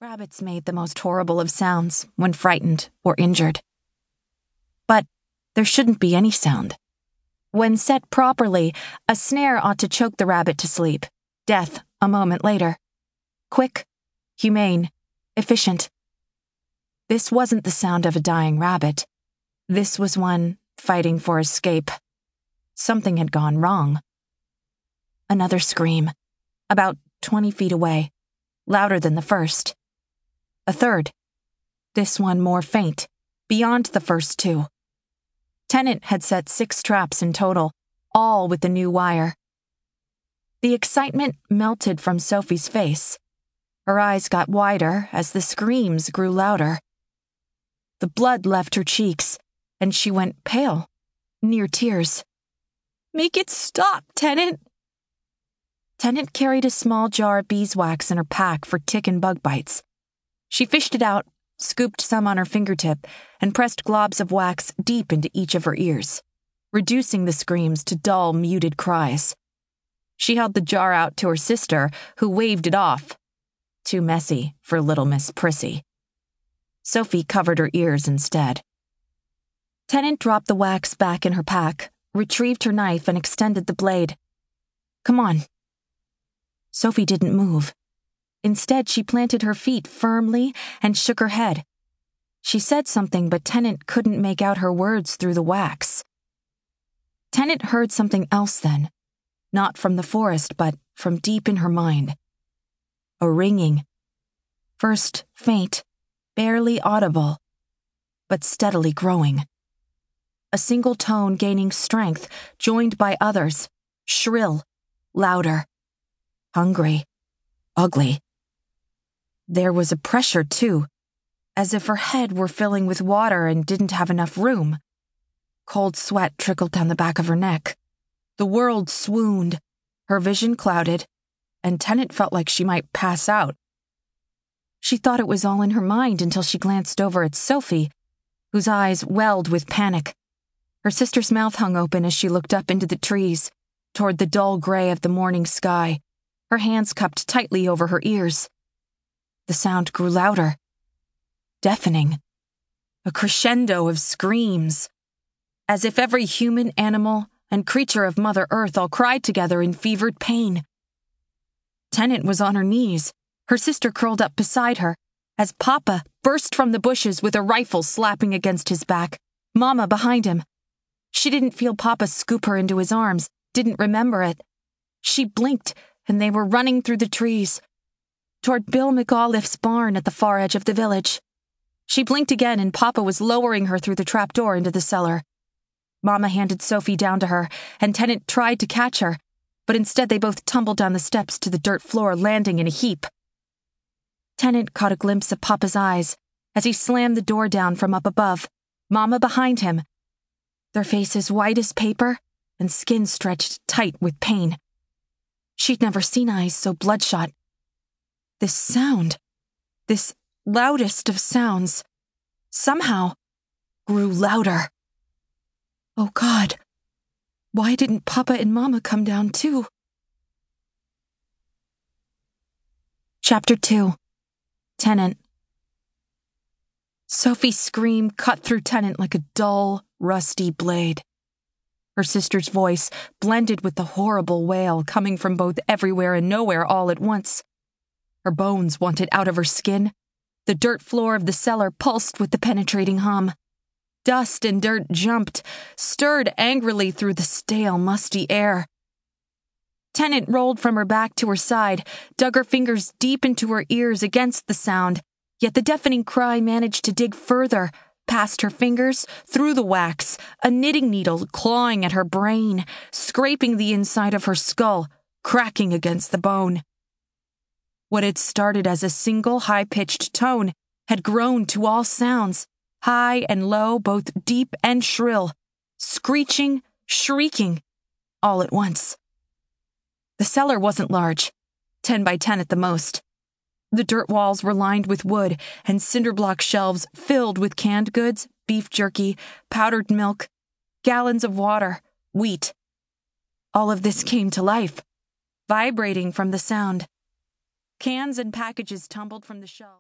Rabbits made the most horrible of sounds when frightened or injured. But there shouldn't be any sound. When set properly, a snare ought to choke the rabbit to sleep. Death a moment later. Quick, humane, efficient. This wasn't the sound of a dying rabbit. This was one fighting for escape. Something had gone wrong. Another scream, about 20 feet away, louder than the first. A third. This one more faint, beyond the first two. Tennant had set 6 traps in total, all with the new wire. The excitement melted from Sophie's face. Her eyes got wider as the screams grew louder. The blood left her cheeks, and she went pale, near tears. "Make it stop, Tennant!" Tennant carried a small jar of beeswax in her pack for tick and bug bites. She fished it out, scooped some on her fingertip, and pressed globs of wax deep into each of her ears, reducing the screams to dull, muted cries. She held the jar out to her sister, who waved it off. Too messy for little Miss Prissy. Sophie covered her ears instead. Tennant dropped the wax back in her pack, retrieved her knife, and extended the blade. "Come on." Sophie didn't move. Instead, she planted her feet firmly and shook her head. She said something, but Tennant couldn't make out her words through the wax. Tennant heard something else then, not from the forest, but from deep in her mind. A ringing. First faint, barely audible, but steadily growing. A single tone gaining strength, joined by others, shrill, louder, hungry, ugly. There was a pressure, too, as if her head were filling with water and didn't have enough room. Cold sweat trickled down the back of her neck. The world swooned, her vision clouded, and Tennant felt like she might pass out. She thought it was all in her mind until she glanced over at Sophie, whose eyes welled with panic. Her sister's mouth hung open as she looked up into the trees, toward the dull gray of the morning sky, her hands cupped tightly over her ears. The sound grew louder, deafening, a crescendo of screams, as if every human, animal, and creature of Mother Earth all cried together in fevered pain. Tennant was on her knees, her sister curled up beside her, as Papa burst from the bushes with a rifle slapping against his back, Mama behind him. She didn't feel Papa scoop her into his arms, didn't remember it. She blinked, and they were running through the trees, toward Bill McAuliffe's barn at the far edge of the village. She blinked again, and Papa was lowering her through the trapdoor into the cellar. Mama handed Sophie down to her, and Tennant tried to catch her, but instead they both tumbled down the steps to the dirt floor, landing in a heap. Tennant caught a glimpse of Papa's eyes as he slammed the door down from up above, Mama behind him, their faces white as paper and skin stretched tight with pain. She'd never seen eyes so bloodshot. This sound, this loudest of sounds, somehow grew louder. Oh God, why didn't Papa and Mama come down too? Chapter 2. Tennant. Sophie's scream cut through Tennant like a dull, rusty blade. Her sister's voice blended with the horrible wail coming from both everywhere and nowhere all at once. Her bones wanted out of her skin. The dirt floor of the cellar pulsed with the penetrating hum. Dust and dirt jumped, stirred angrily through the stale, musty air. Tennant rolled from her back to her side, dug her fingers deep into her ears against the sound, yet the deafening cry managed to dig further, past her fingers, through the wax, a knitting needle clawing at her brain, scraping the inside of her skull, cracking against the bone. What had started as a single high-pitched tone had grown to all sounds, high and low, both deep and shrill, screeching, shrieking, all at once. The cellar wasn't large, 10 by 10 at the most. The dirt walls were lined with wood, and cinderblock shelves filled with canned goods, beef jerky, powdered milk, gallons of water, wheat. All of this came to life, vibrating from the sound. Cans and packages tumbled from the shelves.